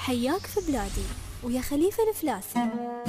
حياك في بلادي ويا خليفة الفلاسي.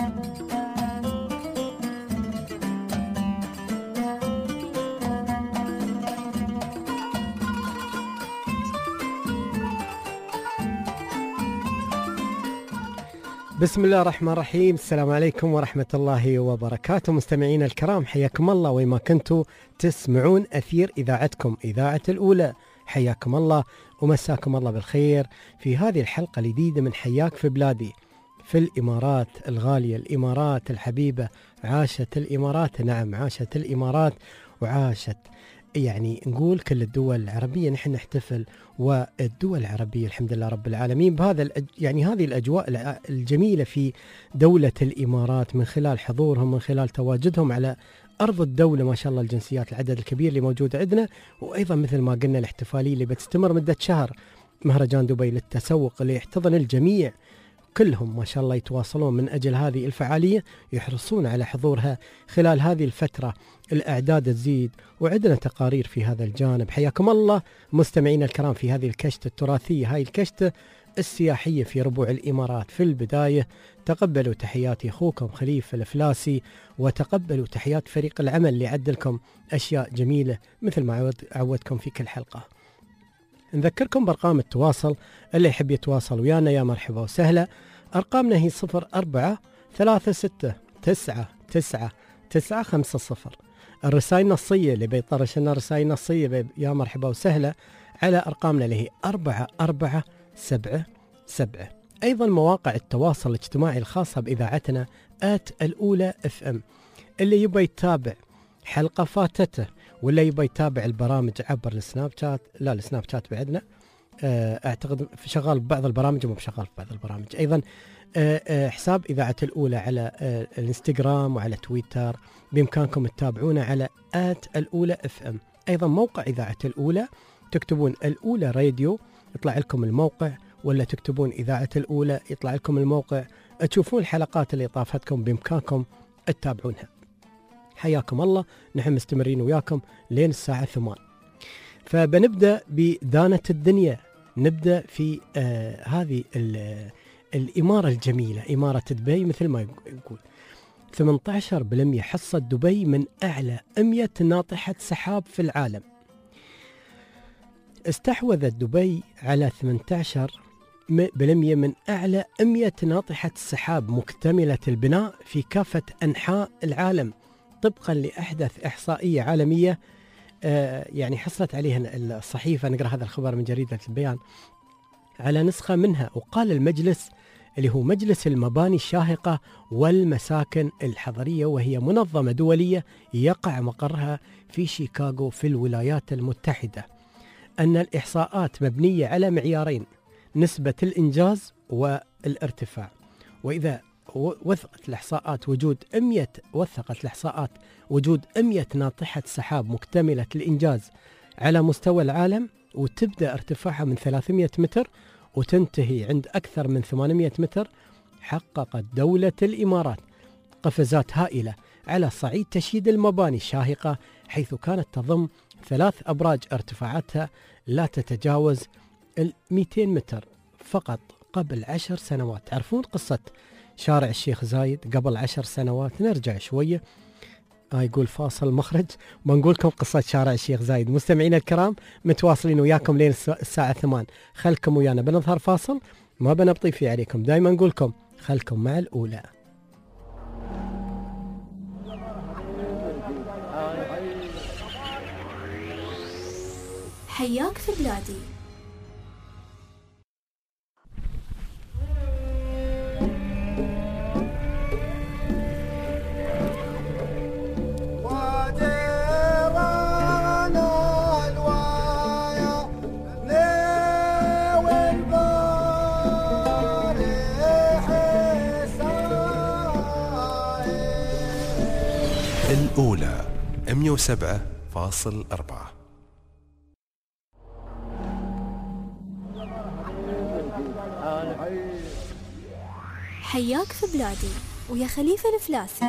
بسم الله الرحمن الرحيم. السلام عليكم ورحمة الله وبركاته. مستمعينا الكرام، حياكم الله وما كنتوا تسمعون أثير إذاعتكم إذاعة الأولى. حياكم الله ومساكم الله بالخير في هذه الحلقة الجديدة من حياك في بلادي في الإمارات الغالية، الإمارات الحبيبة. عاشت الإمارات، نعم عاشت الإمارات وعاشت يعني نقول كل الدول العربية. نحن نحتفل والدول العربية الحمد لله رب العالمين بهذا يعني هذه الأجواء الجميلة في دولة الإمارات، من خلال حضورهم، من خلال تواجدهم على أرض الدولة. ما شاء الله الجنسيات، العدد الكبير اللي موجود عندنا. وأيضا مثل ما قلنا الاحتفالية اللي بتستمر مدة شهر، مهرجان دبي للتسوق اللي يحتضن الجميع، كلهم ما شاء الله يتواصلون من أجل هذه الفعالية، يحرصون على حضورها خلال هذه الفترة. الأعداد تزيد وعندنا تقارير في هذا الجانب. حياكم الله مستمعينا الكرام في هذه الكشتة التراثية، هاي الكشتة السياحية في ربوع الإمارات. في البداية تقبلوا تحياتي أخوكم خليفة الفلاسي، وتقبلوا تحيات فريق العمل اللي عدلكم أشياء جميلة مثل ما عودكم في كل حلقة. نذكركم بأرقام التواصل، اللي يحب يتواصل ويانا يا مرحبا وسهلا. أرقامنا هي 0436699950. الرسائل النصية اللي بيطرش لنا رسائل نصية يا مرحبا وسهلا على أرقامنا اللي هي 4477. أيضا مواقع التواصل الاجتماعي الخاصة بإذاعتنا @الأولى FM. اللي يبغى يتابع حلقة فاتته ولا يبغى يتابع البرامج عبر السناب شات، لا السناب شات بعدنا اعتقد شغال ببعض البرامج ومو شغال ببعض البرامج. ايضا حساب إذاعة الأولى على الانستغرام وعلى تويتر، بإمكانكم تتابعونا على @الأولى FM. ايضا موقع إذاعة الأولى، تكتبون الأولى راديو يطلع لكم الموقع، ولا تكتبون إذاعة الأولى يطلع لكم الموقع، تشوفون الحلقات اللي طافتكم بإمكانكم تتابعونها. حياكم الله، نحن مستمرين وياكم لين الساعة 8. فبنبدأ بدانة الدنيا، نبدأ في هذه الإمارة الجميلة، إمارة دبي. مثل ما يقول 18% حصة دبي من أعلى 100 ناطحة سحاب في العالم. استحوذت دبي على 18% من أعلى 100 ناطحة سحاب مكتملة البناء في كافة أنحاء العالم، طبقا لأحدث إحصائية عالمية يعني حصلت عليها الصحيفة. نقرأ هذا الخبر من جريدة البيان على نسخة منها. وقال المجلس اللي هو مجلس المباني الشاهقة والمساكن الحضرية، وهي منظمة دولية يقع مقرها في شيكاغو في الولايات المتحدة، أن الإحصاءات مبنية على معيارين: نسبة الإنجاز والارتفاع. وإذا وثقت الإحصاءات وجود 100 ناطحة سحاب مكتملة الإنجاز على مستوى العالم، وتبدأ ارتفاعها من 300 متر وتنتهي عند أكثر من 800 متر، حققت دولة الإمارات قفزات هائلة على صعيد تشييد المباني الشاهقة، حيث كانت تضم 3 أبراج ارتفاعاتها لا تتجاوز 200 متر فقط قبل 10 سنوات. تعرفون قصة شارع الشيخ زايد قبل 10 سنوات؟ نرجع شوية، يقول فاصل مخرج ما نقول لكم قصة شارع الشيخ زايد. مستمعينا الكرام متواصلين وياكم لين الساعة 8، خلكم ويانا. بنظهر فاصل ما بنبطي فيه عليكم، دايما نقول لكم خلكم مع الأولى. حياك في بلادي. الأولى 107.4. حياك في بلادي ويا خليفة الفلاسي.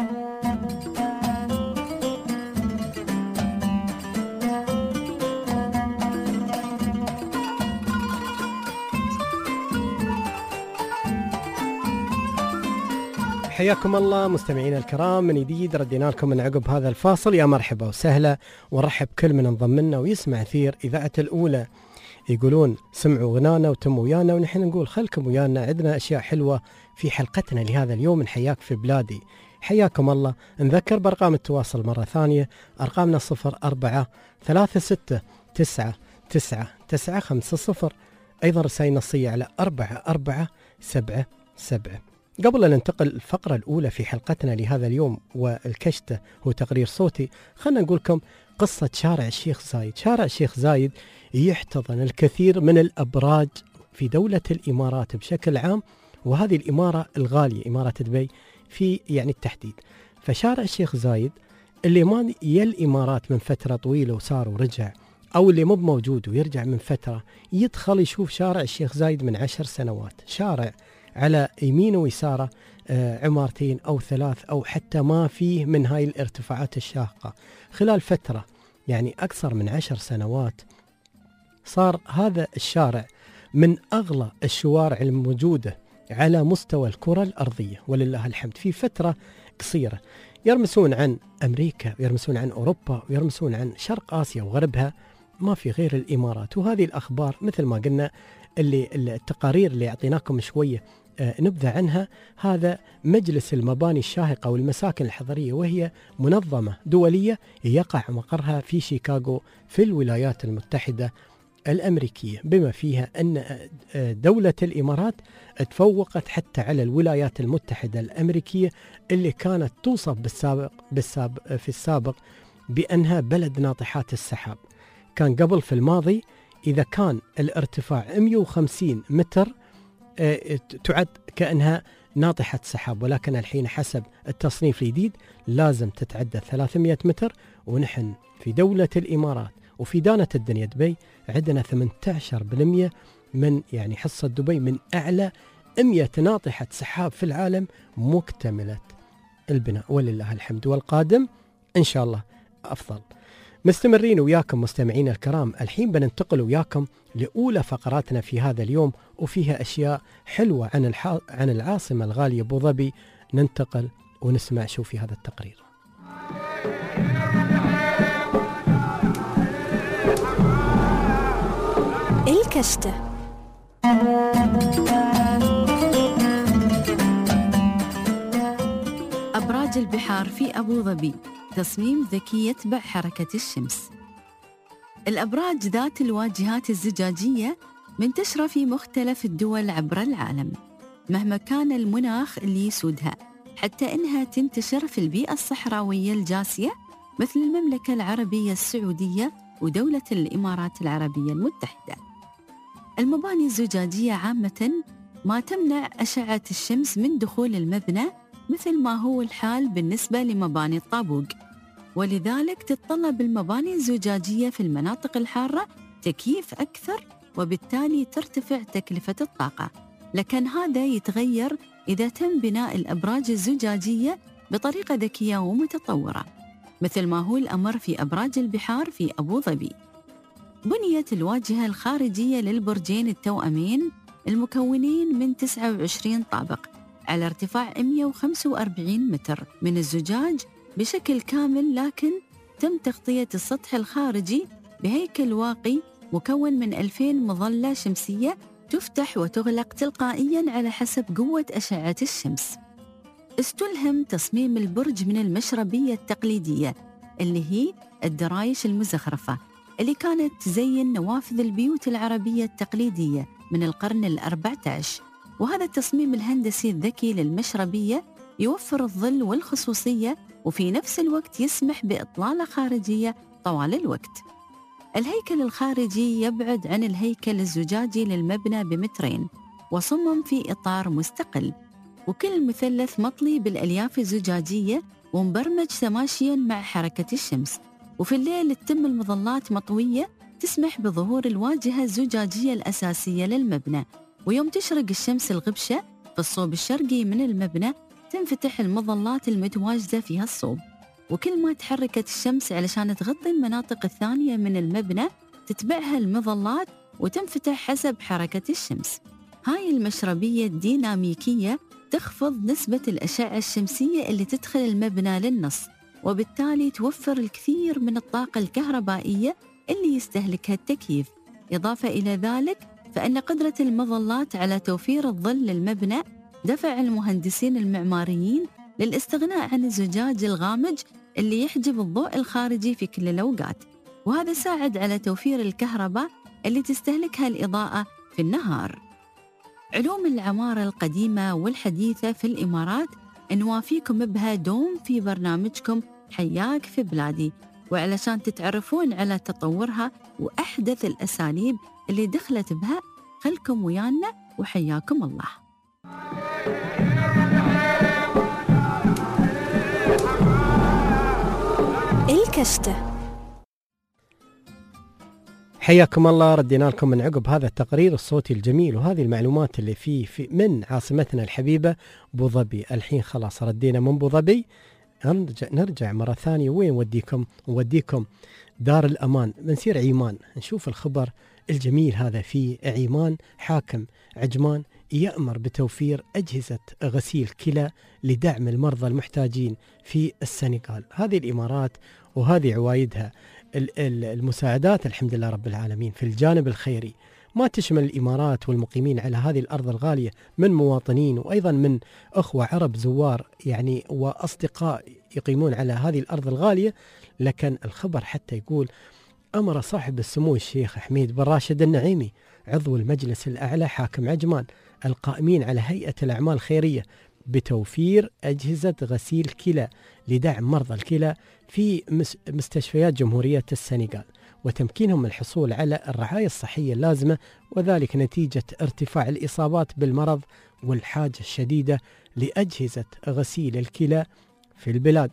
حياكم الله مستمعينا الكرام من جديد، ردينا لكم من عقب هذا الفاصل. يا مرحبا وسهلا ونرحب كل من انضم لنا ويسمع أثير إذاعة الأولى. يقولون سمعوا غنانا وتموا ويانا، ونحن نقول خلكم ويانا، عندنا أشياء حلوة في حلقتنا لهذا اليوم من حياك في بلادي. حياكم الله. نذكر بأرقام التواصل مرة ثانية، أرقامنا 04-36-99-950. أيضا رسائل نصية على 4477. قبل أن ننتقل الفقرة الأولى في حلقتنا لهذا اليوم والكشتة هو تقرير صوتي، خلنا نقول لكم قصة شارع الشيخ زايد. شارع الشيخ زايد يحتضن الكثير من الأبراج في دولة الإمارات بشكل عام، وهذه الإمارة الغالية إمارة دبي في يعني التحديد. فشارع الشيخ زايد اللي ما يا الإمارات من فترة طويلة وصار ورجع، أو اللي مو موجود ويرجع من فترة، يدخل يشوف شارع الشيخ زايد من 10 سنوات. شارع على يمينه ويساره عمارتين أو 3 أو حتى ما فيه من هاي الارتفاعات الشاقة. خلال فترة يعني أكثر من 10 سنوات صار هذا الشارع من أغلى الشوارع الموجودة على مستوى الكرة الأرضية ولله الحمد. في فترة قصيرة يرمسون عن أمريكا ويرمسون عن أوروبا ويرمسون عن شرق آسيا وغربها، ما في غير الإمارات. وهذه الأخبار مثل ما قلنا اللي التقارير اللي أعطيناكم شوية نبذة عنها، هذا مجلس المباني الشاهقة والمساكن الحضرية، وهي منظمة دولية يقع مقرها في شيكاغو في الولايات المتحدة الأمريكية، بما فيها أن دولة الإمارات تفوقت حتى على الولايات المتحدة الأمريكية اللي كانت توصف في السابق بأنها بلد ناطحات السحاب. كان قبل في الماضي إذا كان الارتفاع 150 متر تعد كأنها ناطحة سحاب، ولكن الحين حسب التصنيف الجديد لازم تتعدى 300 متر. ونحن في دولة الإمارات وفي دانة الدنيا دبي عندنا 18% من يعني حصة دبي من أعلى 100 ناطحة سحاب في العالم مكتملة البناء ولله الحمد، والقادم إن شاء الله أفضل. مستمرين وياكم مستمعين الكرام، الحين بننتقل وياكم لأولى فقراتنا في هذا اليوم، وفيها أشياء حلوة عن العاصمة الغالية أبو ظبي. ننتقل ونسمع شو في هذا التقرير. الكشتة. أبراج البحار في أبو ظبي، تصميم ذكي يتبع حركة الشمس. الأبراج ذات الواجهات الزجاجية منتشرة في مختلف الدول عبر العالم مهما كان المناخ اللي يسودها، حتى إنها تنتشر في البيئة الصحراوية الجاسية مثل المملكة العربية السعودية ودولة الإمارات العربية المتحدة. المباني الزجاجية عامة ما تمنع أشعة الشمس من دخول المبنى مثل ما هو الحال بالنسبة لمباني الطابوق، ولذلك تتطلب المباني الزجاجية في المناطق الحارة تكييف أكثر، وبالتالي ترتفع تكلفة الطاقة. لكن هذا يتغير إذا تم بناء الأبراج الزجاجية بطريقة ذكية ومتطورة مثل ما هو الأمر في أبراج البحار في أبو ظبي. بنيت الواجهة الخارجية للبرجين التوأمين المكونين من 29 طابق على ارتفاع 145 متر من الزجاج بشكل كامل، لكن تم تغطية السطح الخارجي بهيكل واقي مكون من 2000 مظلة شمسية تفتح وتغلق تلقائياً على حسب قوة أشعة الشمس. استلهم تصميم البرج من المشربية التقليدية اللي هي الدرايش المزخرفة اللي كانت تزين نوافذ البيوت العربية التقليدية من القرن ال14. وهذا التصميم الهندسي الذكي للمشربية يوفر الظل والخصوصية، وفي نفس الوقت يسمح بإطلالة خارجية طوال الوقت. الهيكل الخارجي يبعد عن الهيكل الزجاجي للمبنى بمترين، وصمم في إطار مستقل، وكل مثلث مطلي بالألياف الزجاجية ومبرمج تماشياً مع حركة الشمس. وفي الليل تتم المظلات مطوية تسمح بظهور الواجهة الزجاجية الأساسية للمبنى، ويوم تشرق الشمس الغبشة في الصوب الشرقي من المبنى تنفتح المظلات المتواجدة فيها الصوب، وكل ما تحركت الشمس علشان تغطي المناطق الثانية من المبنى تتبعها المظلات وتنفتح حسب حركة الشمس. هاي المشربية الديناميكية تخفض نسبة الأشعة الشمسية اللي تدخل المبنى للنص، وبالتالي توفر الكثير من الطاقة الكهربائية اللي يستهلكها التكييف. إضافة إلى ذلك فإن قدرة المظلات على توفير الظل للمبنى دفع المهندسين المعماريين للاستغناء عن الزجاج الغامج اللي يحجب الضوء الخارجي في كل الأوقات، وهذا ساعد على توفير الكهرباء اللي تستهلكها الإضاءة في النهار. علوم العمارة القديمة والحديثة في الإمارات نوافيكم بها دوم في برنامجكم حياك في بلادي، وعلشان تتعرفون على تطورها وأحدث الأساليب اللي دخلت بها، خلكم ويانا وحياكم الله. الكشتة. حياكم الله، ردينا لكم من عقب هذا التقرير الصوتي الجميل وهذه المعلومات اللي فيه من عاصمتنا الحبيبة أبو ظبي. الحين خلاص ردينا من أبو ظبي، نرجع مرة ثانية. وين نوديكم دار الأمان، بنصير عيمان، نشوف الخبر الجميل هذا. في عيمان حاكم عجمان يأمر بتوفير أجهزة غسيل كلى لدعم المرضى المحتاجين في السنغال. هذه الإمارات وهذه عوايدها، المساعدات الحمد لله رب العالمين في الجانب الخيري ما تشمل الإمارات والمقيمين على هذه الأرض الغالية من مواطنين وأيضا من أخوة عرب زوار يعني وأصدقاء يقيمون على هذه الأرض الغالية. لكن الخبر حتى يقول أمر صاحب السمو الشيخ حميد بن راشد النعيمي عضو المجلس الأعلى حاكم عجمان القائمين على هيئة الأعمال الخيرية بتوفير أجهزة غسيل كلى لدعم مرضى الكلى في مستشفيات جمهورية السنغال، وتمكينهم من الحصول على الرعاية الصحية اللازمة، وذلك نتيجة ارتفاع الإصابات بالمرض والحاجة الشديدة لأجهزة غسيل الكلى في البلاد.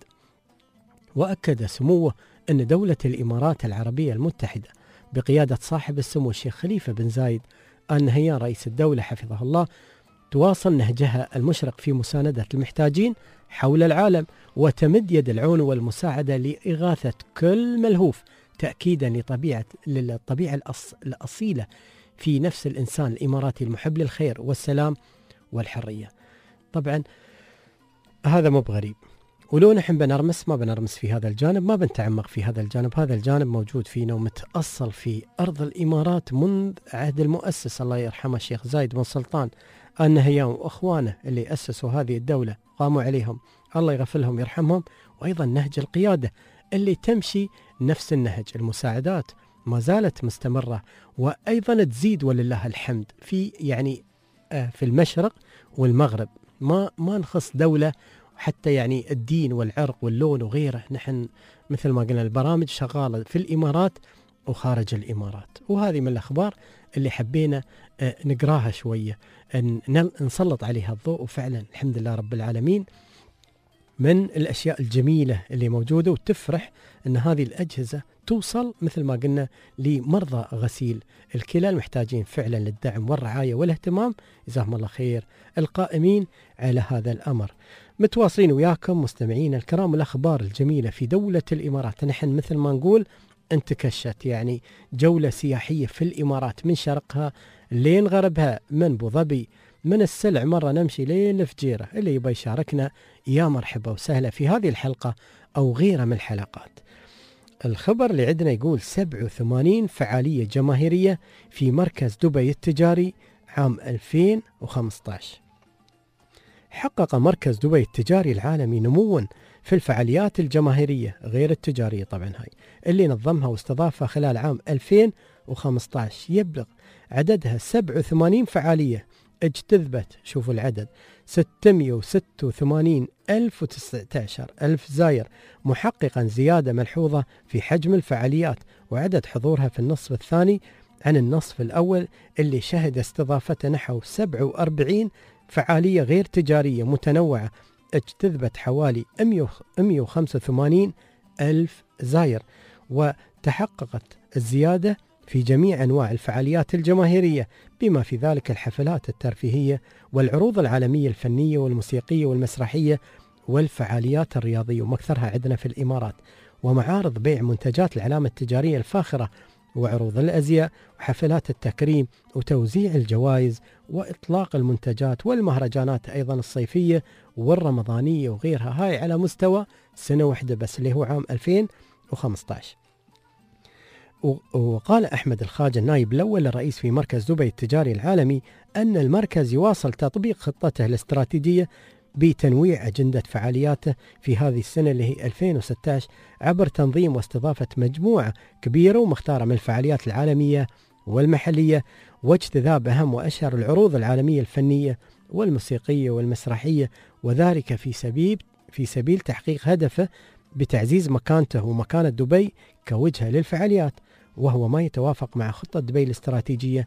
وأكد سموه أن دولة الإمارات العربية المتحدة بقيادة صاحب السمو الشيخ خليفة بن زايد آل نهيان رئيس الدولة حفظه الله تواصل نهجها المشرق في مساندة المحتاجين حول العالم، وتمد يد العون والمساعدة لإغاثة كل ملهوف، تأكيدا للطبيعة الأصيلة في نفس الإنسان الإماراتي المحب للخير والسلام والحرية. طبعا هذا مو بغريب، ولو نحن بنرمس ما بنرمس في هذا الجانب، ما بنتعمق في هذا الجانب. هذا الجانب موجود فينا ومتأصل في أرض الإمارات منذ عهد المؤسس الله يرحمه الشيخ زايد بن سلطان آل نهيان وأخوانه اللي أسسوا هذه الدولة، قاموا عليهم الله يغفر لهم يرحمهم. وأيضا نهج القيادة اللي تمشي نفس النهج. المساعدات ما زالت مستمرة وأيضا تزيد ولله الحمد في في المشرق والمغرب. ما نخص دولة حتى الدين والعرق واللون وغيره. نحن مثل ما قلنا البرامج شغالة في الإمارات وخارج الإمارات، وهذه من الأخبار اللي حبينا نقراها شوية، نسلط عليها الضوء. وفعلا الحمد لله رب العالمين من الأشياء الجميلة اللي موجودة، وتفرح أن هذه الأجهزة توصل مثل ما قلنا لمرضى غسيل الكلى المحتاجين فعلا للدعم والرعاية والاهتمام. جزاهم الله خير القائمين على هذا الأمر. متواصلين وياكم مستمعين الكرام الأخبار الجميلة في دولة الإمارات. نحن مثل ما نقول انتكشت جولة سياحية في الإمارات من شرقها لين غربها، من أبو ظبي من السلع مرة نمشي لين الفجيرة. اللي يبغى يشاركنا يا مرحبا وسهلا في هذه الحلقة أو غيرها من الحلقات. الخبر اللي عندنا يقول 87 فعالية جماهيرية في مركز دبي التجاري عام 2015. حقق مركز دبي التجاري العالمي نموا في الفعاليات الجماهيرية غير التجارية طبعا هاي اللي نظمها واستضافها خلال عام 2015. يبلغ عددها 87 فعالية، اجتذبت شوفوا العدد 686,019 ألف زائر، محققا زيادة ملحوظة في حجم الفعاليات وعدد حضورها في النصف الثاني عن النصف الأول اللي شهد استضافته نحو 47 فعالية غير تجارية متنوعة اجتذبت حوالي 185 ألف زائر. وتحققت الزيادة في جميع أنواع الفعاليات الجماهيرية بما في ذلك الحفلات الترفيهية والعروض العالمية الفنية والموسيقية والمسرحية والفعاليات الرياضية، ومكثرها عندنا في الإمارات، ومعارض بيع منتجات العلامة التجارية الفاخرة وعروض الأزياء وحفلات التكريم وتوزيع الجوائز وإطلاق المنتجات والمهرجانات أيضا الصيفية والرمضانية وغيرها، هاي على مستوى سنة واحدة بس اللي هو عام 2015. وقال أحمد الخاجة النائب الأول للرئيس في مركز دبي التجاري العالمي أن المركز يواصل تطبيق خطته الاستراتيجية بتنويع أجندة فعالياته في هذه السنة اللي هي 2016 عبر تنظيم واستضافة مجموعة كبيرة ومختارة من الفعاليات العالمية والمحلية واجتذاب أهم وأشهر العروض العالمية الفنية والموسيقية والمسرحية، وذلك في سبيل تحقيق هدفه بتعزيز مكانته ومكانة دبي كوجهة للفعاليات، وهو ما يتوافق مع خطة دبي الاستراتيجية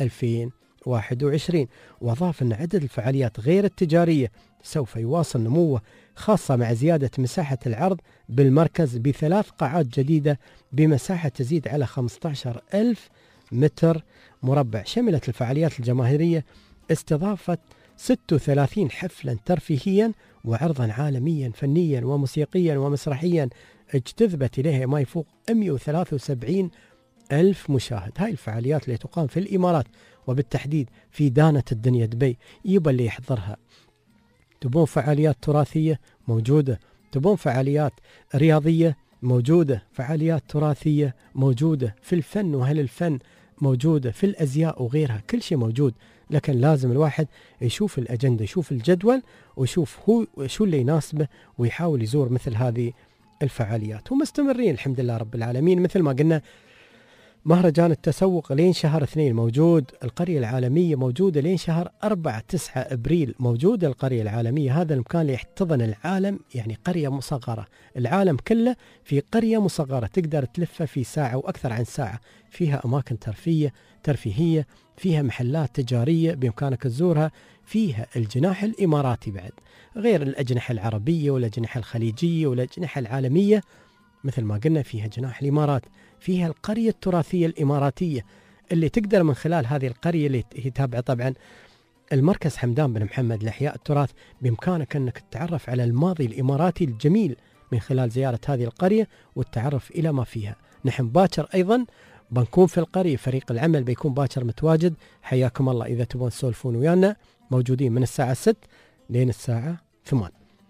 2021. وأضاف أن عدد الفعاليات غير التجارية سوف يواصل نموه، خاصة مع زيادة مساحة العرض بالمركز ب3 قاعات جديدة بمساحة تزيد على 15,000 متر مربع. شملت الفعاليات الجماهيرية استضافة 36 حفلا ترفيهيا وعرضا عالميا فنيا وموسيقيا ومسرحيا اجتذبت إليها ما يفوق 173 ألف مشاهد. هاي الفعاليات اللي تقام في الإمارات وبالتحديد في دانة الدنيا دبي يبقى اللي يحضرها. تبون فعاليات تراثية موجودة، تبون فعاليات رياضية موجودة، فعاليات تراثية موجودة، في الفن وهل الفن موجودة، في الأزياء وغيرها، كل شيء موجود. لكن لازم الواحد يشوف الأجندة، يشوف الجدول ويشوف هو شو اللي يناسبه ويحاول يزور مثل هذه الفعاليات. ومستمرين الحمد لله رب العالمين. مثل ما قلنا مهرجان التسوق لين شهر 2 موجود، القرية العالمية موجودة لين شهر 4-9 أبريل موجودة القرية العالمية. هذا المكان اللي يحتضن العالم، يعني قرية مصغرة، العالم كله في قرية مصغرة تقدر تلفها في ساعة وأكثر عن ساعة. فيها أماكن ترفيهية، فيها محلات تجارية بإمكانك تزورها، فيها الجناح الإماراتي بعد غير الأجنحة العربية والأجنحة الخليجية والأجنحة العالمية. مثل ما قلنا فيها جناح الإمارات، فيها القرية التراثية الإماراتية اللي تقدر من خلال هذه القرية اللي هي تابعة طبعا المركز حمدان بن محمد لإحياء التراث، بإمكانك أنك تتعرف على الماضي الإماراتي الجميل من خلال زيارة هذه القرية والتعرف إلى ما فيها. نحن باكر أيضا بنكون في القرية، فريق العمل بيكون باكر متواجد. حياكم الله إذا تبون تسولفون ويانا، موجودين من الساعة 6 لين الساعة 8.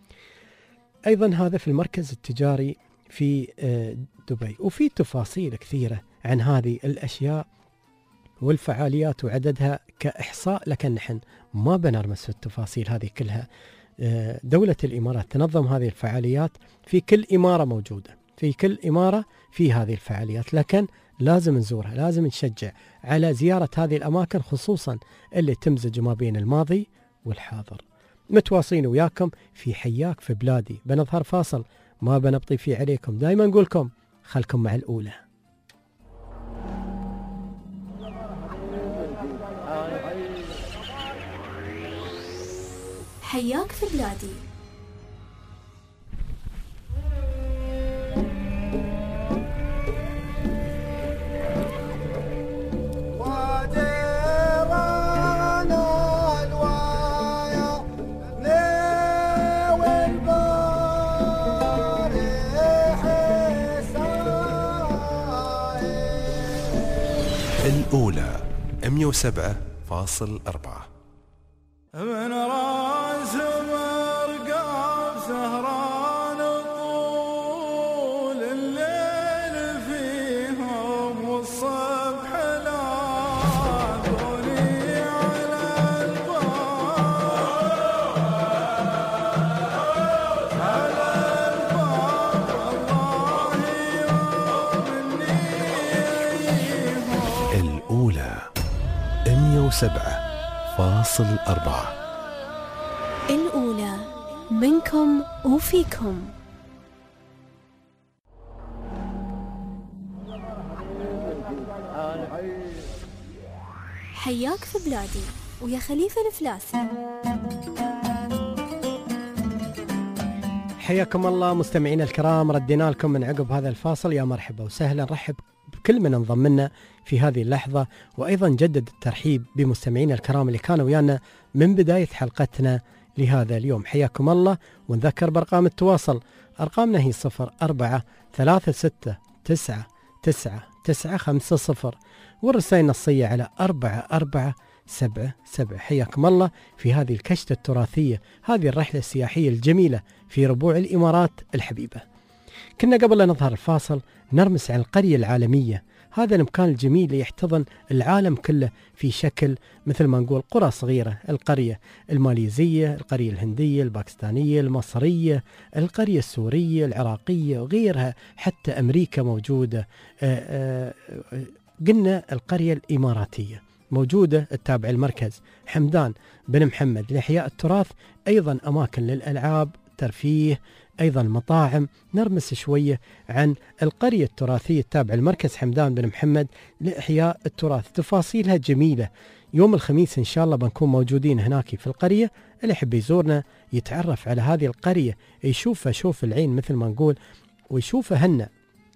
أيضا هذا في المركز التجاري في دبي. وفي تفاصيل كثيرة عن هذه الأشياء والفعاليات وعددها كإحصاء، لكن نحن ما بنرمس في التفاصيل هذه كلها. دولة الإمارات تنظم هذه الفعاليات في كل إمارة موجودة، في كل إمارة في هذه الفعاليات، لكن لازم نزورها، لازم نشجع على زيارة هذه الأماكن، خصوصا اللي تمزج ما بين الماضي والحاضر. متواصلين وياكم في حياك في بلادي. بنظهر فاصل ما بنبطي فيه عليكم، دائما نقولكم خلكم مع الأولى. حياك في بلادي. الأولى 107.4. من راس مرقاب سهران طول الليل فيهم والصبح لاقوني على الباب الله يومني. الأولى 107.4. الأولى منكم وفيكم. حياك في بلادي ويا خليفة الفلاسي. حياكم الله مستمعين الكرام، ردينا لكم من عقب هذا الفاصل. يا مرحبا وسهلا، نرحب بكل من انضم لنا في هذه اللحظة، وأيضا جدد الترحيب بمستمعين الكرام اللي كانوا ويانا من بداية حلقتنا لهذا اليوم. حياكم الله. ونذكر بأرقام التواصل، أرقامنا هي 04369999 950 والرسائل النصية على 4477. حياكم الله في هذه الكشتة التراثية، هذه الرحلة السياحية الجميلة في ربوع الإمارات الحبيبة. كنا قبل أن نظهر الفاصل نرمس عن القرية العالمية، هذا المكان الجميل اللي يحتضن العالم كله في شكل مثل ما نقول قرى صغيرة. القرية الماليزية، القرية الهندية، الباكستانية، المصرية، القرية السورية، العراقية وغيرها، حتى أمريكا موجودة. قلنا القرية الإماراتية موجودة التابع المركز حمدان بن محمد لإحياء التراث، أيضا أماكن للألعاب، ترفيه، أيضا مطاعم. نرمس شوية عن القرية التراثية التابعة المركز حمدان بن محمد لإحياء التراث، تفاصيلها جميلة. يوم الخميس إن شاء الله بنكون موجودين هناك في القرية، اللي يحب يزورنا يتعرف على هذه القرية، يشوفها شوف العين مثل ما نقول، ويشوفها هن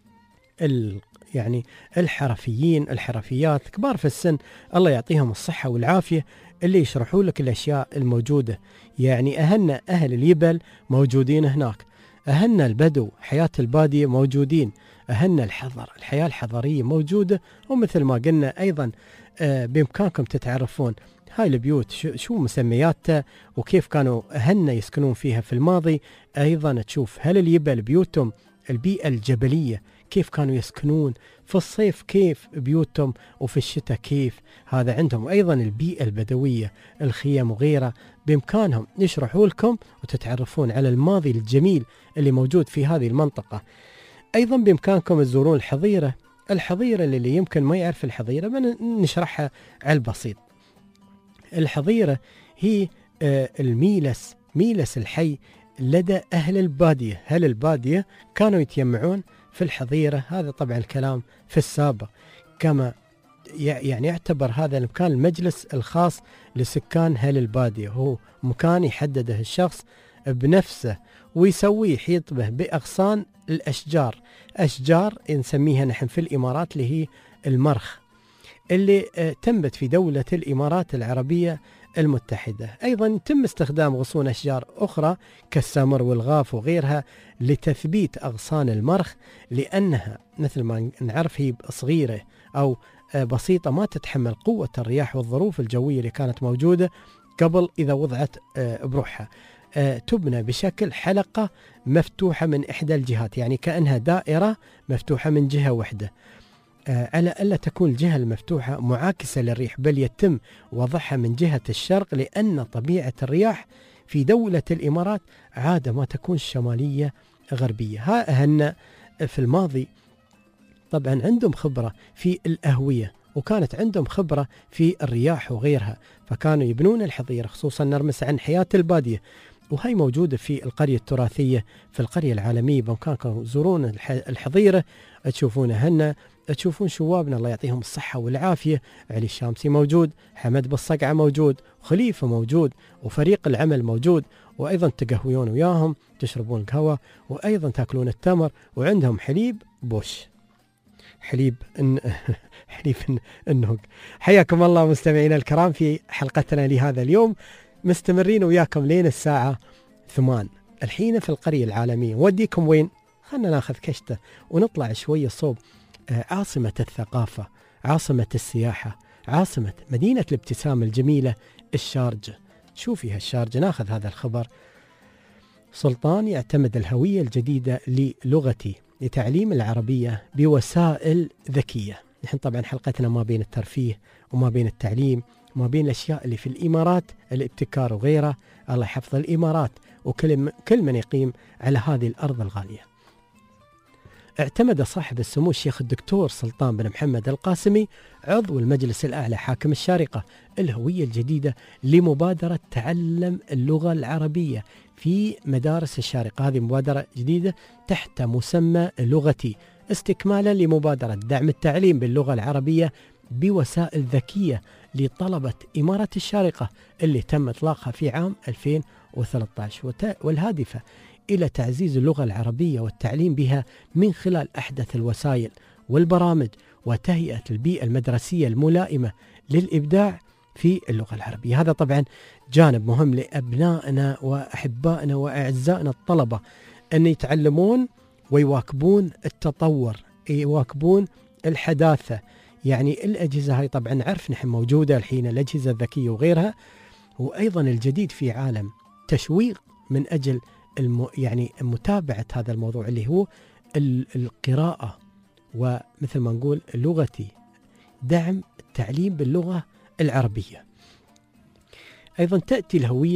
يعني الحرفيات كبار في السن، الله يعطيهم الصحة والعافية، اللي يشرحوا لك الأشياء الموجودة. يعني أهلنا أهل اليبل موجودين هناك، أهلنا البدو حياة البادية موجودين، أهلنا الحياة الحضرية موجودة. ومثل ما قلنا أيضا بإمكانكم تتعرفون هاي البيوت شو مسمياتها وكيف كانوا أهلنا يسكنون فيها في الماضي. أيضا تشوف هل اليبل بيوتهم البيئة الجبلية كيف كانوا يسكنون، في الصيف كيف بيوتهم، وفي الشتاء كيف. هذا عندهم أيضا البيئة البدوية، الخيم وغيرها، بإمكانهم يشرحوا لكم وتتعرفون على الماضي الجميل اللي موجود في هذه المنطقة. أيضا بإمكانكم تزورون الحظيرة اللي يمكن ما يعرف الحظيرة نشرحها على البسيط. الحظيرة هي ميلس الحي لدى أهل البادية. أهل البادية كانوا يتجمعون في الحظيرة، هذا طبعا الكلام في السابق، كما يعني يعتبر هذا المكان المجلس الخاص لسكان أهل البادية، هو مكان يحدده الشخص بنفسه ويسويه يحيط به بأغصان الأشجار، أشجار نسميها نحن في الإمارات اللي هي المرخ، اللي تنبت في دولة الإمارات العربية المتحدة. أيضا يتم استخدام غصون أشجار أخرى كالسمر والغاف وغيرها لتثبيت أغصان المرخ، لأنها مثل ما نعرف هي صغيرة أو بسيطة، ما تتحمل قوة الرياح والظروف الجوية اللي كانت موجودة قبل إذا وضعت بروحها. تبنى بشكل حلقة مفتوحة من إحدى الجهات، يعني كأنها دائرة مفتوحة من جهة واحدة، على ألا تكون الجهة المفتوحة معاكسة للريح، بل يتم وضعها من جهة الشرق، لأن طبيعة الرياح في دولة الإمارات عادة ما تكون شمالية غربية. ها أهلنا في الماضي طبعا عندهم خبرة في الأهوية، وكانت عندهم خبرة في الرياح وغيرها، فكانوا يبنون الحظيرة، خصوصا نرمس عن حياة البادية، وهي موجودة في القرية التراثية في القرية العالمية. بإمكانكم تزورون الحظيرة، تشوفون هنا، تشوفون شوابنا الله يعطيهم الصحة والعافية، علي الشامسي موجود، حمد بالصقعة موجود، خليفة موجود، وفريق العمل موجود، وأيضا تقهويون وياهم، تشربون القهوة، وأيضا تأكلون التمر، وعندهم حليب بوش، حليب النهق. حياكم الله مستمعينا الكرام في حلقتنا لهذا اليوم، مستمرين وياكم لين الساعة 8. الحين في القرية العالمية، وديكم وين؟ خلنا ناخذ كشتة ونطلع شوية صوب عاصمة الثقافة، عاصمة السياحة، عاصمة مدينة الابتسام الجميلة الشارجة. شوفي هالشارجة، ناخذ هذا الخبر. سلطان يعتمد الهوية الجديدة للغتي لتعليم العربية بوسائل ذكية. نحن طبعا حلقتنا ما بين الترفيه وما بين التعليم وما بين الأشياء اللي في الإمارات، الابتكار وغيره. الله يحفظ الإمارات وكل من يقيم على هذه الأرض الغالية. اعتمد صاحب السمو الشيخ الدكتور سلطان بن محمد القاسمي عضو المجلس الأعلى حاكم الشارقة الهوية الجديدة لمبادرة تعلم اللغة العربية في مدارس الشارقة. هذه مبادرة جديدة تحت مسمى لغتي، استكمالا لمبادرة دعم التعليم باللغة العربية بوسائل ذكية لطلبة إمارة الشارقة اللي تم إطلاقها في عام 2013، والهادفة إلى تعزيز اللغة العربية والتعليم بها من خلال أحدث الوسائل والبرامج وتهيئة البيئة المدرسية الملائمة للإبداع في اللغة العربية. هذا طبعا جانب مهم لأبنائنا وأحبائنا وأعزائنا الطلبة، أن يتعلمون ويواكبون التطور، يواكبون الحداثة. يعني الأجهزة هاي طبعا نعرف نحن موجودة الحين الأجهزة الذكية وغيرها، وأيضا الجديد في عالم تشويق من أجل يعني متابعة هذا الموضوع اللي هو القراءة، ومثل ما نقول لغتي، دعم التعليم باللغة العربية. أيضا تأتي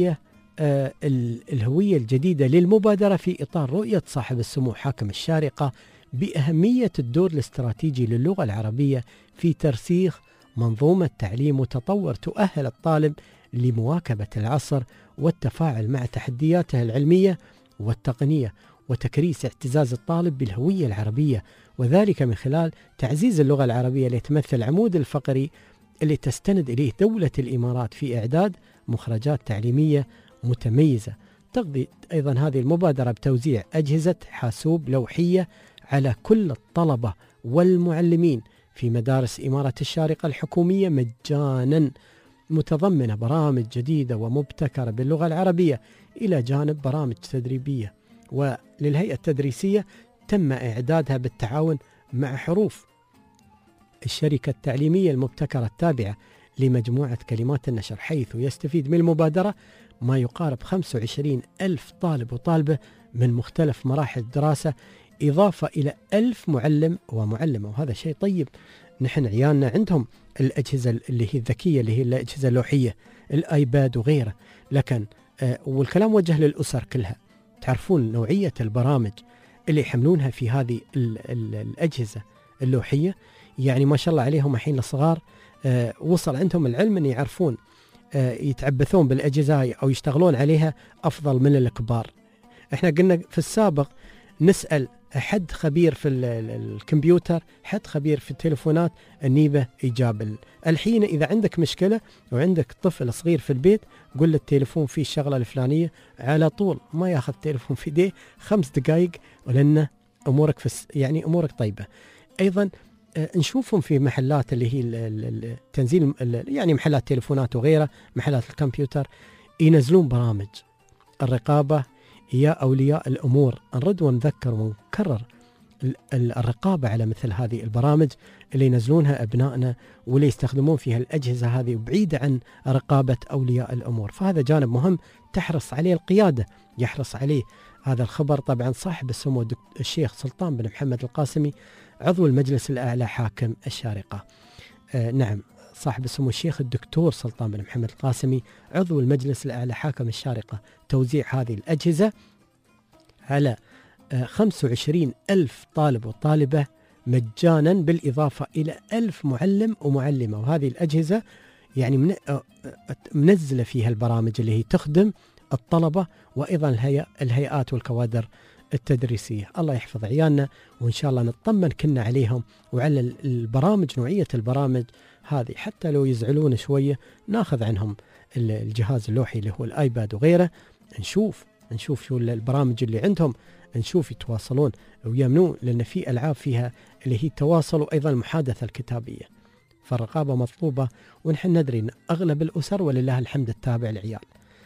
الهوية الجديدة للمبادرة في إطار رؤية صاحب السمو حاكم الشارقة بأهمية الدور الاستراتيجي للغة العربية في ترسيخ منظومة تعليم متطور تؤهل الطالب لمواكبة العصر والتفاعل مع تحدياته العلمية والتقنية، وتكريس اعتزاز الطالب بالهوية العربية، وذلك من خلال تعزيز اللغة العربية اللي تمثل العمود الفقري اللي تستند إليه دولة الإمارات في إعداد مخرجات تعليمية متميزة. تقضي أيضا هذه المبادرة بتوزيع أجهزة حاسوب لوحية على كل الطلبة والمعلمين في مدارس إمارة الشارقة الحكومية مجانا، متضمنة برامج جديدة ومبتكرة باللغة العربية إلى جانب برامج تدريبية. وللهيئة التدريسية تم إعدادها بالتعاون مع حروف الشركة التعليمية المبتكرة التابعة لمجموعة كلمات النشر، حيث يستفيد من المبادرة ما يقارب 25 ألف طالب وطالبة من مختلف مراحل الدراسة، إضافة إلى 1000 معلم ومعلمة. وهذا شيء طيب. نحن عيالنا عندهم الأجهزة اللي هي الذكية، اللي هي الأجهزة اللوحية، الآيباد وغيره، لكن والكلام وجه للأسر كلها. تعرفون نوعية البرامج اللي يحملونها في هذه الأجهزة اللوحية، يعني ما شاء الله عليهم الحين الصغار وصل عندهم العلم أن يعرفون يتعبثون بالأجهزة أو يشتغلون عليها أفضل من الكبار. احنا قلنا في السابق نسأل حد خبير في الكمبيوتر، حد خبير في التليفونات، النيبة إجابة. الحين إذا عندك مشكلة وعندك طفل صغير في البيت، قل له التليفون فيه الشغلة الفلانية، على طول ما ياخذ تليفون في يديه 5 دقائق، ولأن أمورك يعني أمورك طيبة. أيضا نشوفهم في محلات اللي هي التنزيل، يعني محلات تليفونات وغيرها، محلات الكمبيوتر، ينزلون برامج الرقابة. يا أولياء الأمور نرد ونذكر ونكرر الرقابة على مثل هذه البرامج اللي ينزلونها أبنائنا واللي يستخدمون فيها الأجهزة هذه، بعيدة عن رقابة أولياء الأمور. فهذا جانب مهم تحرص عليه القيادة، يحرص عليه هذا الخبر طبعا صاحب السمو الشيخ سلطان بن محمد القاسمي، عضو المجلس الأعلى حاكم الشارقة. نعم، صاحب السمو الشيخ الدكتور سلطان بن محمد القاسمي، عضو المجلس الأعلى حاكم الشارقة، توزيع هذه الأجهزة على 25 ألف طالب وطالبة مجانا، بالإضافة إلى 1000 معلم ومعلمة. وهذه الأجهزة يعني منزلة فيها البرامج اللي هي تخدم الطلبة وأيضا الهيئات والكوادر التدريسية. الله يحفظ عيالنا، وإن شاء الله نطمن كنا عليهم وعلى البرامج، نوعية البرامج هذه، حتى لو يزعلون شوية ناخذ عنهم الجهاز اللوحي اللي هو الآيباد وغيره، نشوف شو البرامج اللي عندهم، نشوف يتواصلون ويمنون، لأن في ألعاب فيها اللي هي التواصل وأيضا المحادثة الكتابية. فالرقابة مطلوبة، ونحن ندري أن أغلب الأسر ولله الحمد التابع العيال.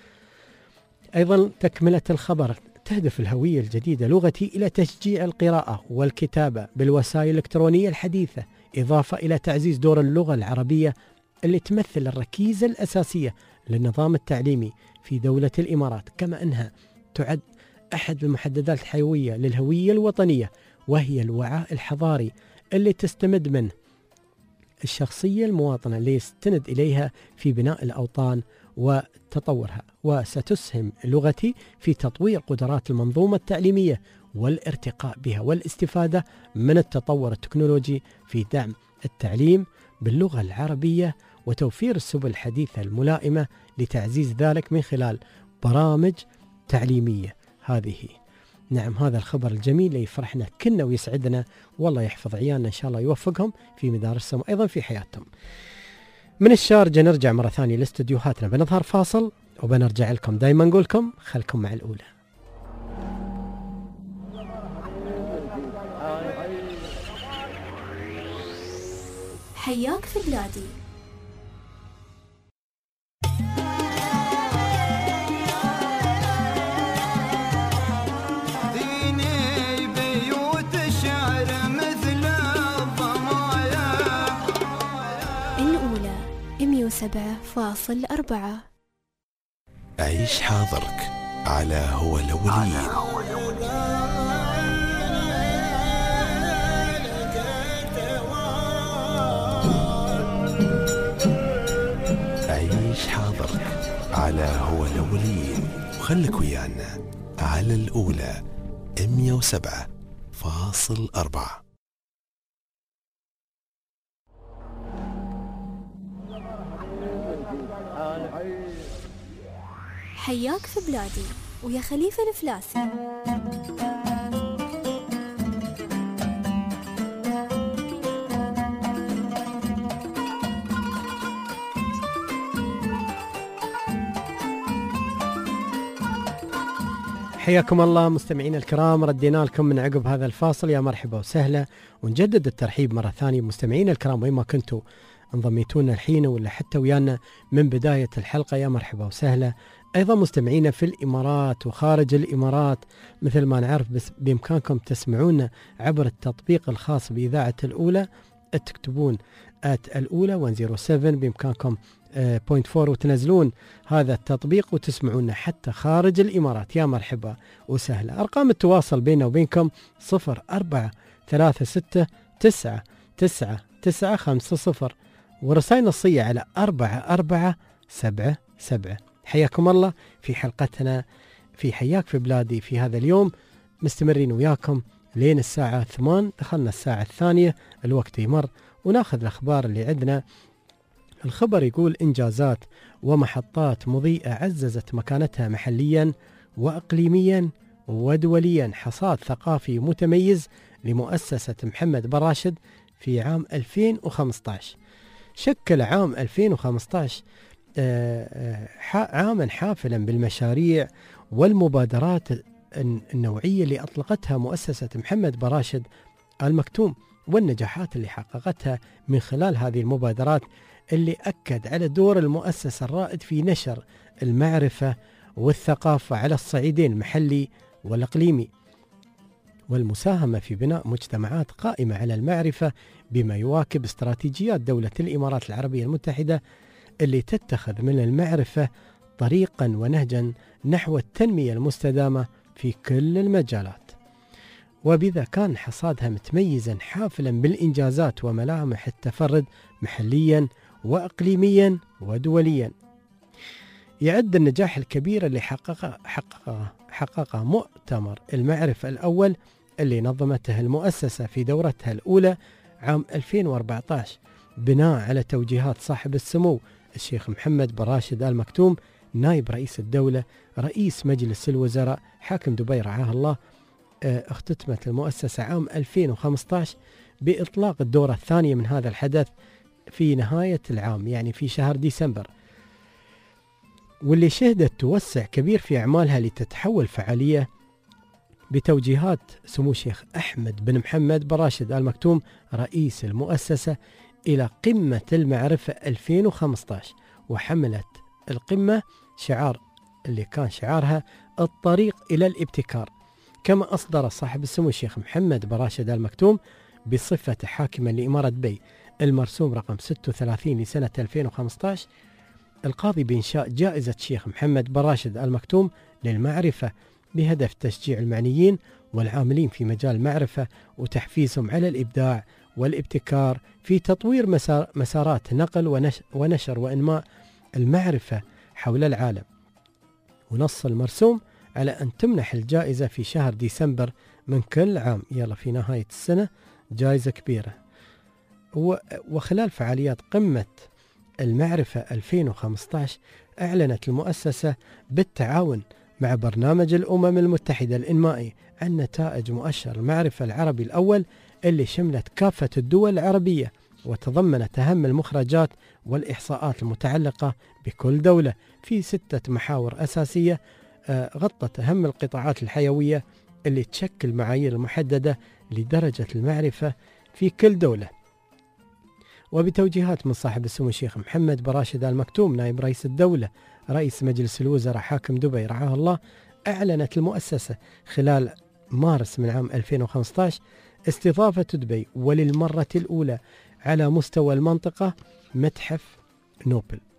أيضا تكملة الخبر، تهدف الهوية الجديدة لغتي إلى تشجيع القراءة والكتابة بالوسائل الإلكترونية الحديثة، إضافة إلى تعزيز دور اللغة العربية اللي تمثل الركيزة الأساسية للنظام التعليمي في دولة الإمارات، كما أنها تعد أحد المحددات الحيوية للهوية الوطنية، وهي الوعاء الحضاري اللي تستمد منه الشخصية المواطنة اللي يستند إليها في بناء الأوطان وتطورها. وستسهم لغتي في تطوير قدرات المنظومة التعليمية والارتقاء بها والاستفادة من التطور التكنولوجي في دعم التعليم باللغة العربية وتوفير السبل الحديثة الملائمة لتعزيز ذلك من خلال برامج تعليمية. هذه نعم، هذا الخبر الجميل اللي يفرحنا كنا ويسعدنا، والله يحفظ عيالنا إن شاء الله، يوفقهم في مدارسهم وأيضا في حياتهم. من الشارجة نرجع مرة ثانية لاستديوهاتنا، بنظهر فاصل وبنرجع لكم. دايما نقول لكم خلكم مع الأولى. حياك في بلادي. ديني بيوت الشعر مثل الضمان 107.4. عيش حاضرك على هو الأولين. عيش حاضرك على هو الأولين، وخلك ويانا على الأولى 107.4. حياك في بلادي ويا خليفة الفلاسي. حياكم الله مستمعين الكرام، ردينا لكم من عقب هذا الفاصل، يا مرحبا وسهلا، ونجدد الترحيب مرة ثانية مستمعين الكرام وين ما كنتوا انضميتونا الحين ولا حتى ويانا من بداية الحلقة، يا مرحبا وسهلا. أيضا مستمعينا في الإمارات وخارج الإمارات مثل ما نعرف، بس بإمكانكم تسمعونا عبر التطبيق الخاص بإذاعة الأولى، تكتبون الأولى 107 بإمكانكم 0.4 وتنزلون هذا التطبيق وتسمعونا حتى خارج الإمارات، يا مرحبا وسهلا. أرقام التواصل بيننا وبينكم 0436999950 ورسائل نصية على 4477. حياكم الله في حلقتنا في حياك في بلادي في هذا اليوم، مستمرين وياكم لين الساعة 8. دخلنا الساعة الثانية، الوقت يمر وناخذ الأخبار اللي عندنا. الخبر يقول إنجازات ومحطات مضيئة عززت مكانتها محليا وإقليميا ودوليا، حصاد ثقافي متميز لمؤسسة محمد بن راشد في عام 2015. شكل عام 2015 عاما حافلا بالمشاريع والمبادرات النوعية اللي أطلقتها مؤسسة محمد بن راشد آل مكتوم، والنجاحات اللي حققتها من خلال هذه المبادرات، اللي أكد على دور المؤسسة الرائد في نشر المعرفة والثقافة على الصعيدين المحلي والإقليمي، والمساهمة في بناء مجتمعات قائمة على المعرفة بما يواكب استراتيجيات دولة الإمارات العربية المتحدة اللي تتخذ من المعرفة طريقا ونهجا نحو التنمية المستدامة في كل المجالات. وبذا كان حصادها متميزا حافلا بالإنجازات وملامح التفرد محليا وإقليميا ودوليا. يعد النجاح الكبير اللي حققه مؤتمر المعرفة الأول اللي نظمته المؤسسة في دورتها الأولى عام 2014 بناء على توجيهات صاحب السمو الشيخ محمد بن راشد آل مكتوم نائب رئيس الدولة رئيس مجلس الوزراء حاكم دبي رعاه الله. اختتمت المؤسسة عام 2015 بإطلاق الدورة الثانية من هذا الحدث في نهاية العام، يعني في شهر ديسمبر، واللي شهدت توسع كبير في أعمالها لتتحول فعالية بتوجيهات سمو الشيخ أحمد بن محمد بن راشد آل مكتوم رئيس المؤسسة إلى قمة المعرفة 2015. وحملت القمة شعار اللي كان شعارها الطريق إلى الابتكار، كما أصدر صاحب السمو الشيخ محمد بن راشد آل مكتوم بصفة حاكما لإمارة دبي المرسوم رقم 36 لسنة 2015 القاضي بإنشاء جائزة الشيخ محمد بن راشد آل مكتوم للمعرفة بهدف تشجيع المعنيين والعاملين في مجال المعرفة وتحفيزهم على الإبداع والابتكار في تطوير مسارات نقل ونشر وإنماء المعرفة حول العالم. ونص المرسوم على أن تمنح الجائزة في شهر ديسمبر من كل عام، يلا في نهاية السنة جائزة كبيرة. وخلال فعاليات قمة المعرفة 2015 أعلنت المؤسسة بالتعاون مع برنامج الأمم المتحدة الإنمائي عن نتائج مؤشر المعرفة العربي الأول اللي شملت كافة الدول العربية وتضمنت أهم المخرجات والإحصاءات المتعلقة بكل دولة في 6 محاور أساسية غطت أهم القطاعات الحيوية اللي تشكل معايير محددة لدرجة المعرفة في كل دولة. وبتوجيهات من صاحب السمو الشيخ محمد بن راشد آل مكتوم نائب رئيس الدولة رئيس مجلس الوزراء حاكم دبي رعاه الله، أعلنت المؤسسة خلال مارس من عام 2015 استضافة دبي وللمرة الأولى على مستوى المنطقة متحف نوبل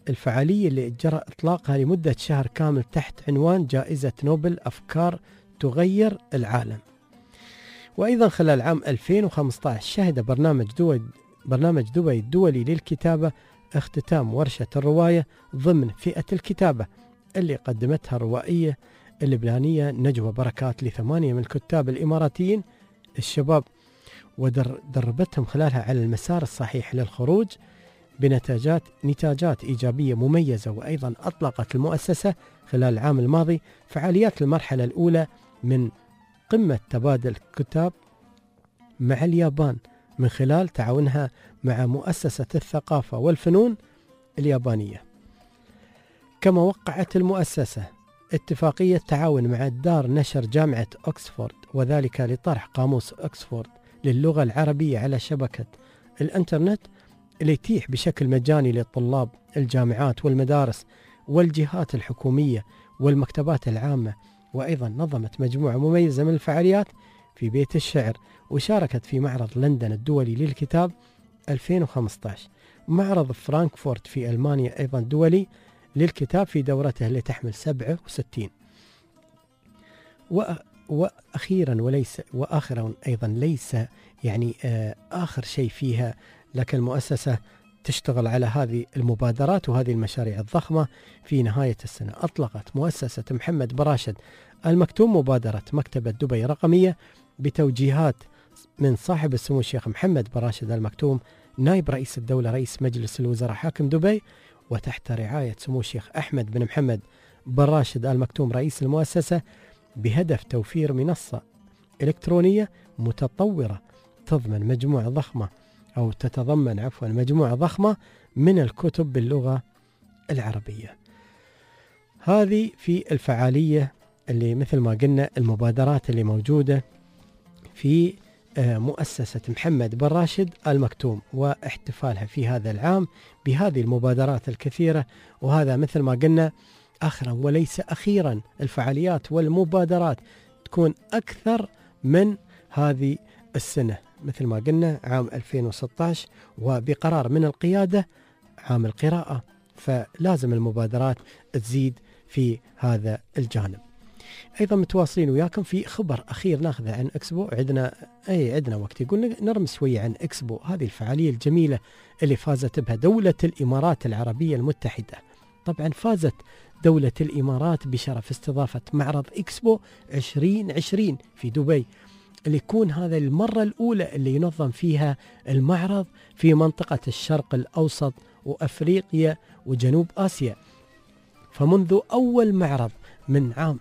الفعالية اللي جرى إطلاقها لمدة شهر كامل تحت عنوان جائزة نوبل أفكار تغير العالم. وأيضا خلال عام 2015 شهد برنامج دبي الدولي للكتابة اختتام ورشة الرواية ضمن فئة الكتابة اللي قدمتها الروائية اللبنانية نجوى بركات ل8 من الكتاب الإماراتيين الشباب، ودربتهم خلالها على المسار الصحيح للخروج بنتاجات إيجابية مميزة. وأيضا أطلقت المؤسسة خلال العام الماضي فعاليات المرحلة الأولى من قمة تبادل الكتاب مع اليابان من خلال تعاونها مع مؤسسة الثقافة والفنون اليابانية. كما وقعت المؤسسة اتفاقية تعاون مع دار نشر جامعة أكسفورد، وذلك لطرح قاموس أكسفورد للغة العربية على شبكة الإنترنت اللي يتيح بشكل مجاني للطلاب الجامعات والمدارس والجهات الحكومية والمكتبات العامة. وأيضا نظمت مجموعة مميزة من الفعاليات في بيت الشعر، وشاركت في معرض لندن الدولي للكتاب 2015، معرض فرانكفورت في ألمانيا أيضا دولي للكتاب في دورته اللي تحمل 67. وآخرا أيضا ليس يعني آخر شيء فيها، لكن المؤسسة تشتغل على هذه المبادرات وهذه المشاريع الضخمة. في نهاية السنة أطلقت مؤسسة محمد براشد المكتوم مبادرة مكتبة دبي رقمية بتوجيهات من صاحب السمو الشيخ محمد براشد المكتوم نائب رئيس الدولة رئيس مجلس الوزراء حاكم دبي، وتحت رعاية سمو الشيخ أحمد بن محمد براشد المكتوم رئيس المؤسسة، بهدف توفير منصة إلكترونية متطورة تتضمن مجموعة ضخمة من الكتب باللغة العربية. هذه في الفعالية اللي مثل ما قلنا المبادرات اللي موجودة في مؤسسة محمد بن راشد المكتوم واحتفالها في هذا العام بهذه المبادرات الكثيرة. وهذا مثل ما قلنا آخرا وليس أخيرا، الفعاليات والمبادرات تكون أكثر من هذه السنة مثل ما قلنا عام 2016، وبقرار من القيادة عام القراءة، فلازم المبادرات تزيد في هذا الجانب. أيضا متواصلين وياكم في خبر أخير ناخذه عن إكسبو. عندنا وقت يقول نرمز شوية عن إكسبو، هذه الفعالية الجميلة اللي فازت بها دولة الإمارات العربية المتحدة. طبعا فازت دولة الإمارات بشرف استضافة معرض إكسبو 2020 في دبي، اللي يكون هذا المرة الأولى اللي ينظم فيها المعرض في منطقة الشرق الأوسط وأفريقيا وجنوب آسيا. فمنذ أول معرض من عام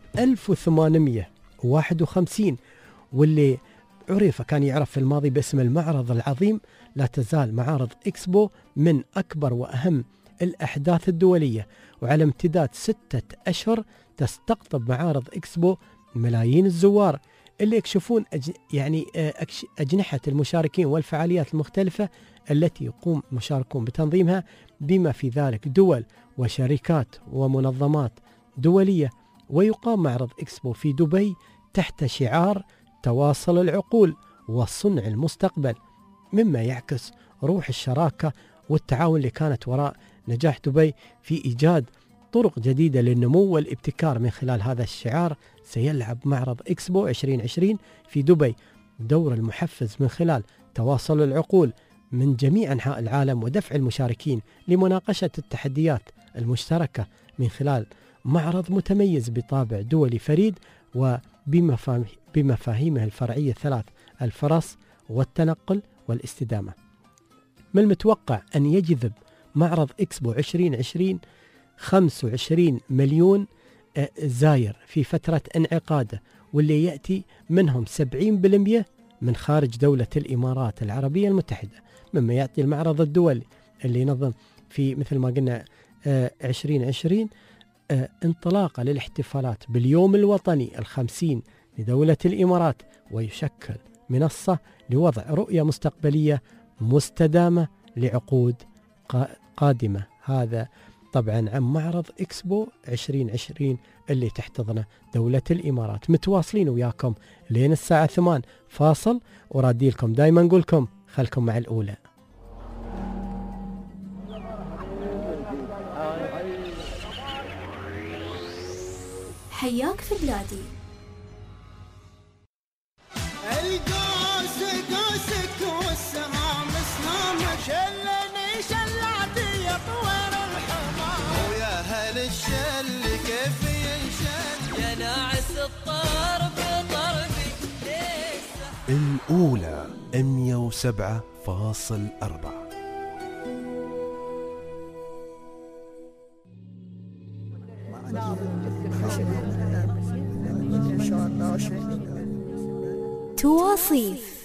1851 واللي كان يعرف في الماضي باسم المعرض العظيم، لا تزال معارض إكسبو من أكبر وأهم الأحداث الدولية، وعلى امتداد 6 أشهر تستقطب معارض إكسبو ملايين الزوار اللي يكشفون أجنحة المشاركين والفعاليات المختلفة التي يقوم المشاركون بتنظيمها، بما في ذلك دول وشركات ومنظمات دولية. ويقام معرض إكسبو في دبي تحت شعار تواصل العقول وصنع المستقبل، مما يعكس روح الشراكة والتعاون اللي كانت وراء نجاح دبي في إيجاد طرق جديدة للنمو والابتكار. من خلال هذا الشعار سيلعب معرض إكسبو 2020 في دبي دور المحفز من خلال تواصل العقول من جميع أنحاء العالم ودفع المشاركين لمناقشة التحديات المشتركة من خلال معرض متميز بطابع دولي فريد وبمفاهيمه الفرعية 3: الفرص والتنقل والاستدامة. من المتوقع أن يجذب معرض إكسبو 2020 25 مليون زاير في فترة انعقاده، واللي يأتي منهم 70% من خارج دولة الإمارات العربية المتحدة، مما يعطي المعرض الدولي اللي ينظم في مثل ما قلنا 2020 انطلاقة للاحتفالات باليوم الوطني 50 لدولة الإمارات، ويشكل منصة لوضع رؤية مستقبلية مستدامة لعقود قادمة. هذا طبعا عن معرض إكسبو 2020 اللي تحتضنه دولة الإمارات. متواصلين وياكم لين الساعة 8، فاصل ورادي لكم دايما نقولكم خلكم مع الأولى. حياك في بلادي. القوس قوسك والسهام سهامك، شلني شلعتي يا طوير الحمام، ويا هل الشل كيف ينشل يا ناعس الطرب طربي الأولى 107.4. تواصيف.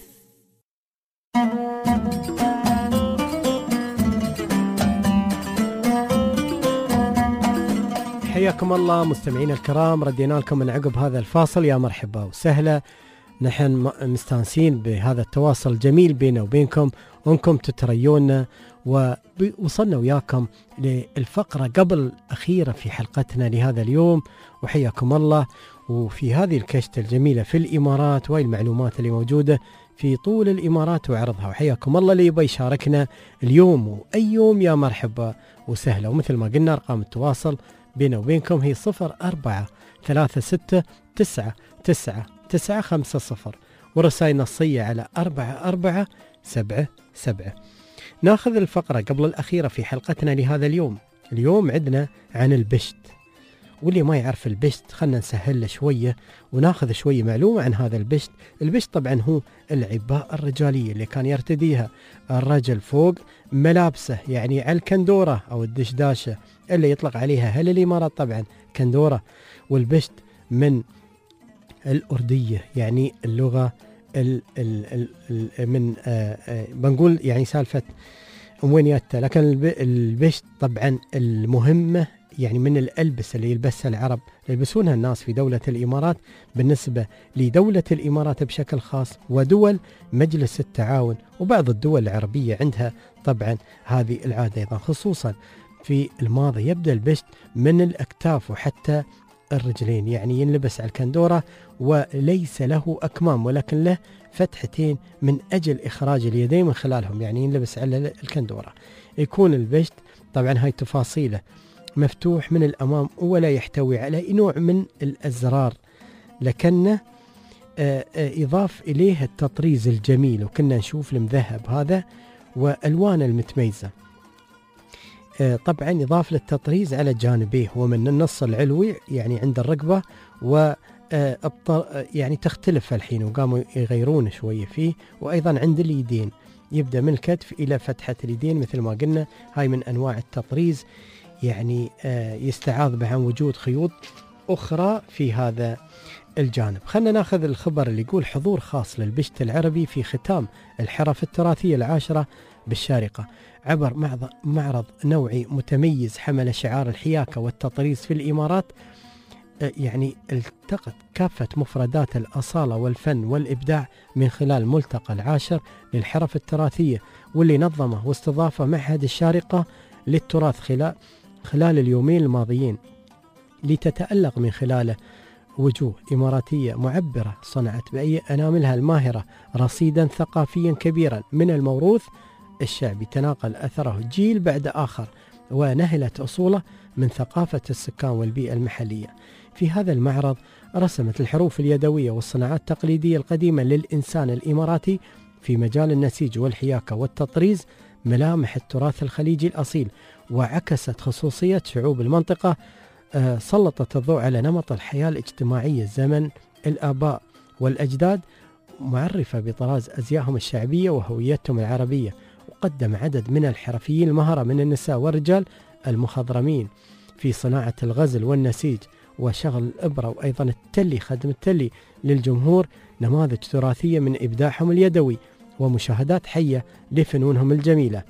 حياكم الله مستمعين الكرام، ردينا لكم من عقب هذا الفاصل. يا مرحبا وسهلا، نحن مستانسين بهذا التواصل الجميل بيننا وبينكم، وانكم تتريونا، ووصلنا وياكم للفقرة قبل الأخيرة في حلقتنا لهذا اليوم، وحياكم الله. وفي هذه الكشتة الجميلة في الإمارات، وهي المعلومات اللي موجودة في طول الإمارات وعرضها، وحياكم الله اللي يبغى يشاركنا اليوم وأي يوم يا مرحبا وسهلا. ومثل ما قلنا أرقام التواصل بيننا وبينكم هي 0436999950، ورسائل نصية على 4477. ناخذ الفقرة قبل الأخيرة في حلقتنا لهذا اليوم. اليوم عندنا عن البشت، واللي ما يعرف البشت خلنا نسهل له شوية وناخذ شوية معلومة عن هذا البشت. البشت طبعا هو العباءة الرجالية اللي كان يرتديها الرجل فوق ملابسه، يعني على الكندورة أو الدشداشة اللي يطلق عليها أهل الإمارات طبعا كندورة. والبشت من الأردية، يعني اللغة من بنقول يعني سالفة وينياتها، لكن البشت طبعا المهمة يعني من الألبسة اللي يلبسها العرب يلبسونها الناس في دولة الإمارات، بالنسبة لدولة الإمارات بشكل خاص ودول مجلس التعاون وبعض الدول العربية عندها طبعا هذه العادة أيضا. خصوصا في الماضي يبدأ البشت من الأكتاف وحتى الرجلين، يعني ينلبس على الكندورة وليس له أكمام ولكن له فتحتين من أجل إخراج اليدين من خلالهم، يعني ينلبس على الكندورة. يكون البشت طبعا هاي تفاصيله مفتوح من الأمام ولا يحتوي على نوع من الأزرار، لكنه يضاف إليه التطريز الجميل، وكنا نشوف المذهب هذا وألوان المتميزة. طبعا يضاف للتطريز على جانبيه ومن النص العلوي يعني عند الركبة، و يعني تختلف الحين وقاموا يغيرون شوية فيه، وأيضا عند اليدين يبدأ من الكتف إلى فتحة اليدين مثل ما قلنا. هاي من أنواع التطريز، يعني يستعاض به عن وجود خيوط أخرى في هذا الجانب. خلنا ناخذ الخبر اللي يقول حضور خاص للبشت العربي في ختام الحرف التراثية العاشرة بالشارقة عبر معرض نوعي متميز حمل شعار الحياكة والتطريز في الإمارات. يعني التقت كافة مفردات الأصالة والفن والإبداع من خلال ملتقى العاشر للحرف التراثية، واللي نظمه واستضافه معهد الشارقة للتراث خلال اليومين الماضيين، لتتألق من خلاله وجوه إماراتية معبرة صنعت بأي أناملها الماهرة رصيدا ثقافيا كبيرا من الموروث الشعبي تناقل أثره جيل بعد آخر، ونهلت أصوله من ثقافة السكان والبيئة المحلية. في هذا المعرض رسمت الحروف اليدوية والصناعات التقليدية القديمة للإنسان الإماراتي في مجال النسيج والحياكة والتطريز ملامح التراث الخليجي الأصيل، وعكست خصوصية شعوب المنطقة. سلطت الضوء على نمط الحياة الاجتماعية زمن الآباء والأجداد، معرفة بطراز أزيائهم الشعبية وهويتهم العربية. وقدم عدد من الحرفيين المهرة من النساء والرجال المخضرمين في صناعة الغزل والنسيج وشغل الإبرة وأيضا التلي، خدم التلي للجمهور، نماذج تراثية من إبداعهم اليدوي ومشاهدات حية لفنونهم الجميلة.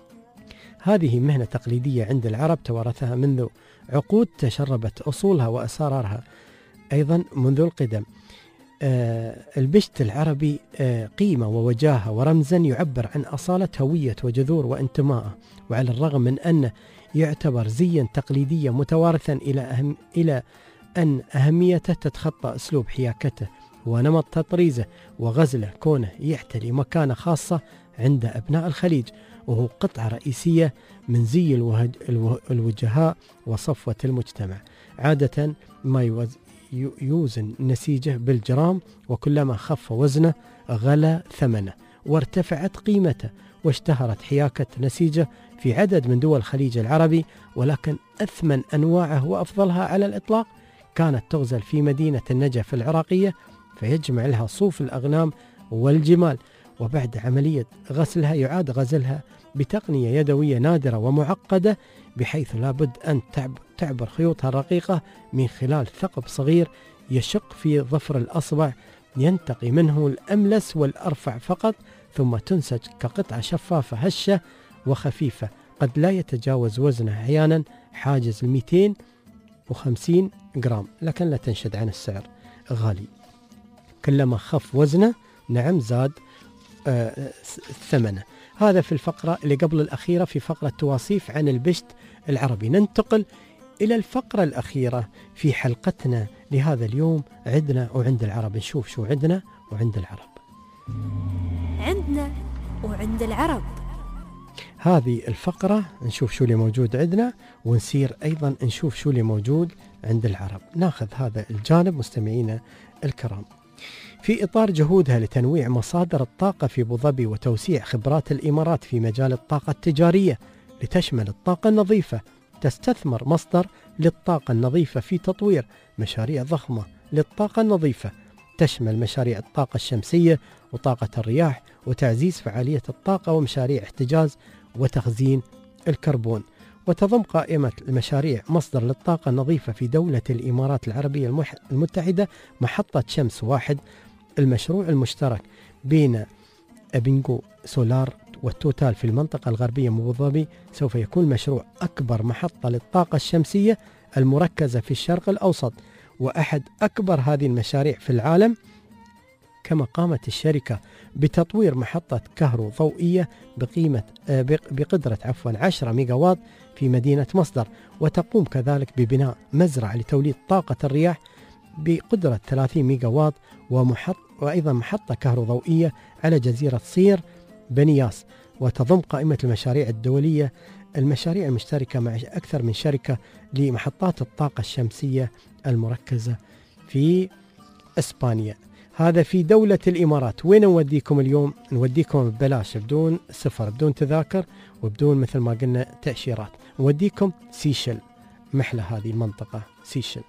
هذه مهنة تقليدية عند العرب توارثها منذ عقود، تشربت أصولها وأسرارها أيضا منذ القدم. البشت العربي قيمة ووجاهة ورمزا يعبر عن أصالة هوية وجذور وانتماءه، وعلى الرغم من أنه يعتبر زيا تقليديا متوارثا إلى أن أهميته تتخطى أسلوب حياكته ونمط تطريزه وغزله، كونه يحتلي مكانة خاصة عند أبناء الخليج، وهو قطعة رئيسية من زي الوجهاء وصفوة المجتمع. عادة ما يوزن نسيجه بالجرام، وكلما خف وزنه غلى ثمنه وارتفعت قيمته، واشتهرت حياكة نسيجه في عدد من دول الخليج العربي، ولكن أثمن أنواعه وأفضلها على الإطلاق كانت تغزل في مدينة النجف العراقية، فيجمع لها صوف الأغنام والجمال، وبعد عملية غسلها يعاد غزلها بتقنية يدوية نادرة ومعقدة، بحيث لابد أن تعبر خيوطها الرقيقة من خلال ثقب صغير يشق في ظفر الأصبع، ينتقي منه الأملس والأرفع فقط، ثم تنسج كقطعة شفافة هشة وخفيفة، قد لا يتجاوز وزنها أحيانا حاجز 250 جرام، لكن لا تنشد عن السعر غالي. كلما خف وزنه نعم زاد ثمنه. هذا في الفقرة اللي قبل الأخيرة، في فقرة تواصيف عن البشت العربي. ننتقل إلى الفقرة الأخيرة في حلقتنا لهذا اليوم، عندنا وعند العرب. نشوف شو عندنا وعند العرب. عندنا وعند العرب. هذه الفقرة نشوف شو اللي موجود عندنا، ونسير أيضا نشوف شو اللي موجود عند العرب. ناخذ هذا الجانب مستمعينا الكرام. في إطار جهودها لتنويع مصادر الطاقة في أبو ظبي وتوسيع خبرات الإمارات في مجال الطاقة التجارية لتشمل الطاقة النظيفة، تستثمر مصدر للطاقة النظيفة في تطوير مشاريع ضخمة للطاقة النظيفة، تشمل مشاريع الطاقة الشمسية وطاقة الرياح، وتعزيز فعالية الطاقة ومشاريع احتجاز وتخزين الكربون. وتضم قائمة المشاريع مصدر للطاقة النظيفة في دولة الإمارات العربية المتحدة محطة شمس واحد. المشروع المشترك بين أبنجو سولار والتوتال في المنطقة الغربية من أبو ظبي سوف يكون مشروع أكبر محطة للطاقة الشمسية المركزة في الشرق الأوسط، وأحد أكبر هذه المشاريع في العالم. كما قامت الشركة بتطوير محطة كهرو ضوئية بقدرة 10 ميجاوات في مدينة مصدر، وتقوم كذلك ببناء مزرعة لتوليد طاقة الرياح بقدرة 30 ميجاوات، وأيضا محطة كهرو ضوئية على جزيرة صير بنياس. وتضم قائمة المشاريع الدولية المشاريع المشتركة مع أكثر من شركة لمحطات الطاقة الشمسية المركزة في إسبانيا. هذا في دولة الإمارات. وين نوديكم اليوم؟ نوديكم ببلاش، بدون سفر، بدون تذاكر، وبدون مثل ما قلنا تأشيرات. نوديكم سيشل، محلة هذه المنطقة سيشل.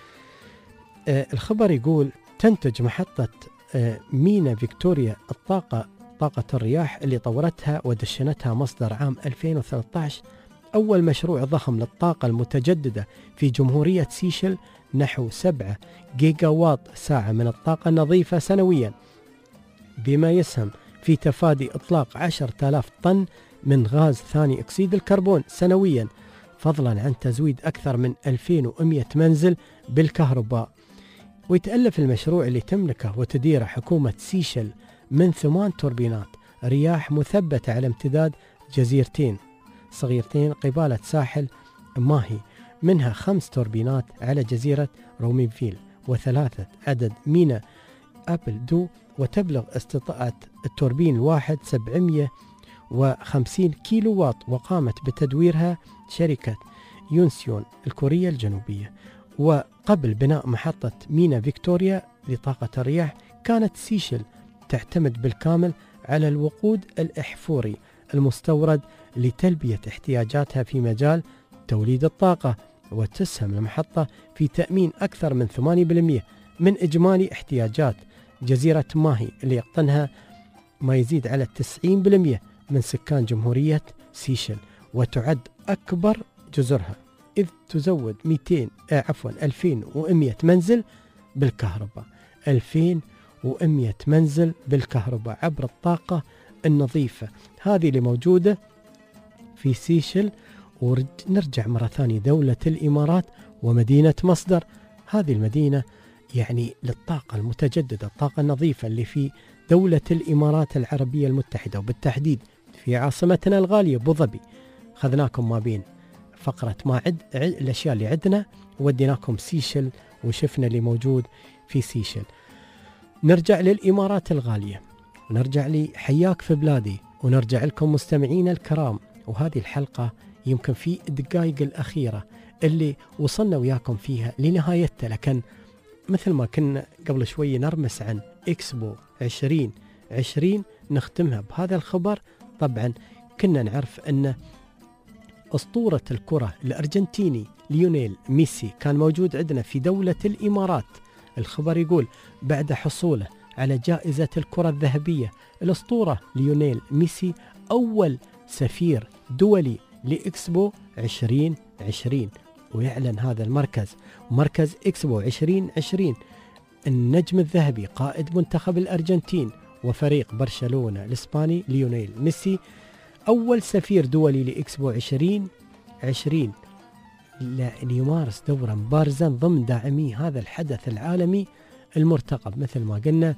الخبر يقول تنتج محطة مينا فيكتوريا طاقة الرياح اللي طورتها ودشنتها مصدر عام 2013 أول مشروع ضخم للطاقة المتجددة في جمهورية سيشل، نحو 7 جيجا واط ساعة من الطاقة النظيفة سنويا، بما يسهم في تفادي إطلاق 10,000 طن من غاز ثاني أكسيد الكربون سنويا، فضلا عن تزويد أكثر من 2100 منزل بالكهرباء. ويتألف المشروع اللي تملكه وتديره حكومة سيشل من 8 توربينات رياح مثبتة على امتداد جزيرتين صغيرتين قبالة ساحل ماهي، منها 5 توربينات على جزيرة رومينفيل، و3 عدد مينا أبل دو. وتبلغ استطاعة التوربين الواحد 750 كيلو واط، وقامت بتدويرها شركة يونسيون الكورية الجنوبية. وقبل بناء محطة مينا فيكتوريا لطاقة الرياح كانت سيشل تعتمد بالكامل على الوقود الأحفوري المستورد لتلبية احتياجاتها في مجال توليد الطاقة، وتسهم المحطة في تأمين أكثر من 8% من إجمالي احتياجات جزيرة ماهي اللي يقطنها ما يزيد على 90% من سكان جمهورية سيشل، وتعد أكبر جزرها إذ تزود 2100 منزل بالكهرباء، 2100 منزل بالكهرباء عبر الطاقة النظيفة. هذه اللي موجودة في سيشل. ونرجع مرة ثانية دولة الإمارات ومدينة مصدر. هذه المدينة يعني للطاقة المتجددة، الطاقة النظيفة اللي في دولة الإمارات العربية المتحدة، وبالتحديد في عاصمتنا الغالية أبو ظبي. خذناكم ما بين فقرة ما الأشياء اللي عندنا، وديناكم سيشل وشفنا اللي موجود في سيشل. نرجع للإمارات الغالية، ونرجع لي حياك في بلادي، ونرجع لكم مستمعين الكرام. وهذه الحلقة يمكن في الدقائق الأخيرة اللي وصلنا وياكم فيها لنهايتها، لكن مثل ما كنا قبل شوي نرمس عن إكسبو 2020 نختمها بهذا الخبر. طبعا كنا نعرف أن أسطورة الكرة الأرجنتيني ليونيل ميسي كان موجود عندنا في دولة الإمارات. الخبر يقول بعد حصوله على جائزة الكرة الذهبية، الأسطورة ليونيل ميسي أول سفير دولي لإكسبو 2020. ويعلن هذا المركز مركز إكسبو 2020 النجم الذهبي قائد منتخب الأرجنتين وفريق برشلونة الإسباني ليونيل ميسي أول سفير دولي لإكسبو 2020 ليمارس دورا بارزا ضمن داعمي هذا الحدث العالمي المرتقب مثل ما قلنا.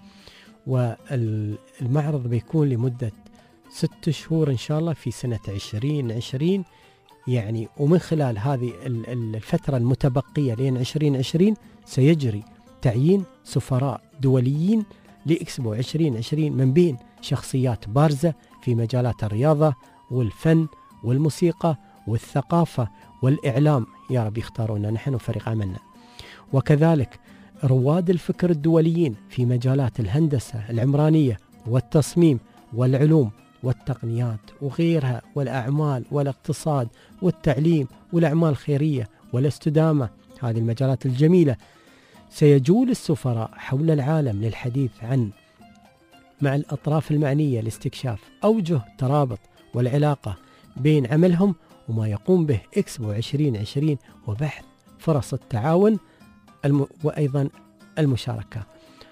والمعرض بيكون لمدة 6 شهور إن شاء الله في سنة 2020 يعني. ومن خلال هذه الفترة المتبقية لين 2020 سيجري تعيين سفراء دوليين لإكسبو 2020 من بين شخصيات بارزة في مجالات الرياضة والفن والموسيقى والثقافة والإعلام. يا رب يختارونا نحن وفريق عملنا. وكذلك رواد الفكر الدوليين في مجالات الهندسة العمرانية والتصميم والعلوم والتقنيات وغيرها، والأعمال والاقتصاد والتعليم والأعمال الخيرية والاستدامة، هذه المجالات الجميلة. سيجول السفراء حول العالم للحديث عن مع الأطراف المعنية لاستكشاف أوجه الترابط والعلاقة بين عملهم وما يقوم به إكسبو 2020 وبحث فرص التعاون وأيضا المشاركة.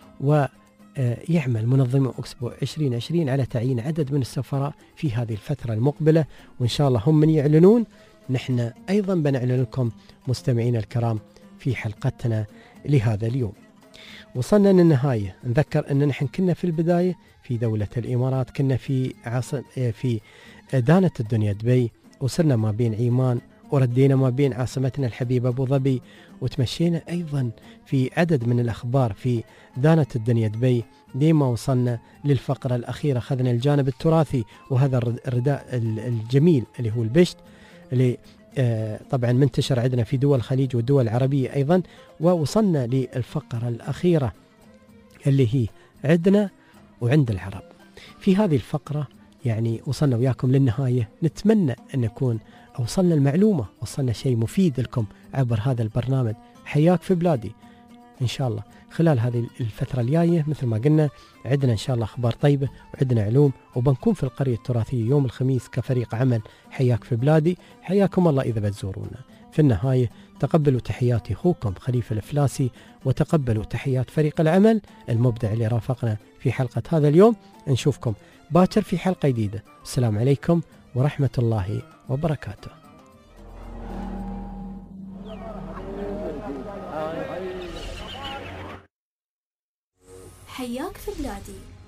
ويعمل منظمو إكسبو 2020 على تعيين عدد من السفراء في هذه الفترة المقبلة، وإن شاء الله هم من يعلنون نحن أيضا بنعلن لكم مستمعين الكرام في حلقتنا لهذا اليوم. وصلنا للنهاية. نذكر أن نحن كنا في البداية في دولة الإمارات، كنا في دانة الدنيا دبي، وصرنا ما بين عمان وردينا ما بين عاصمتنا الحبيبة أبو ظبي، وتمشينا أيضا في عدد من الأخبار في دانة الدنيا دبي لما وصلنا للفقرة الأخيرة. أخذنا الجانب التراثي وهذا الرداء الجميل اللي هو البشت اللي طبعا منتشر عندنا في دول الخليج والدول العربية أيضا. ووصلنا للفقرة الأخيرة اللي هي عندنا وعند العرب. في هذه الفقرة يعني وصلنا وياكم للنهاية. نتمنى أن نكون وصلنا المعلومة، وصلنا شيء مفيد لكم عبر هذا البرنامج حياك في بلادي. إن شاء الله خلال هذه الفترة الجاية مثل ما قلنا عندنا إن شاء الله أخبار طيبة وعندنا علوم، وبنكون في القرية التراثية يوم الخميس كفريق عمل حياك في بلادي. حياكم الله إذا بتزورونا. في النهاية تقبلوا تحياتي أخوكم خليفة الفلاسي، وتقبلوا تحيات فريق العمل المبدع اللي رافقنا في حلقة هذا اليوم. نشوفكم باكر في حلقة جديدة. السلام عليكم ورحمة الله وبركاته. حياك في بلادي.